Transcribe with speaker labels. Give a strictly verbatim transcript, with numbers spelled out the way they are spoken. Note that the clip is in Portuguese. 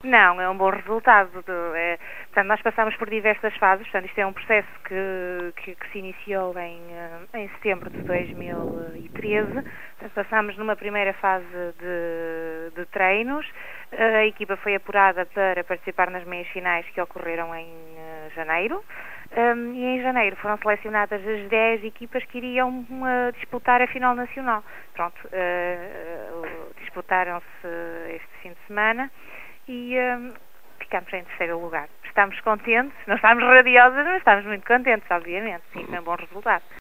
Speaker 1: Não, é um bom resultado. É, portanto, nós passamos por diversas fases. Portanto, isto é um processo que, que, que se iniciou em, em setembro de dois mil e treze. Portanto, passamos numa primeira fase de, de treinos. A equipa foi apurada para participar nas meias finais que ocorreram em uh, janeiro. Um, e em janeiro foram selecionadas as dez equipas que iriam uh, disputar a final nacional. Pronto, uh, uh, disputaram-se este fim de semana e um, ficamos em terceiro lugar. Estamos contentes, não estamos radiosas, mas estamos muito contentes, obviamente. Sim, foi um bom resultado.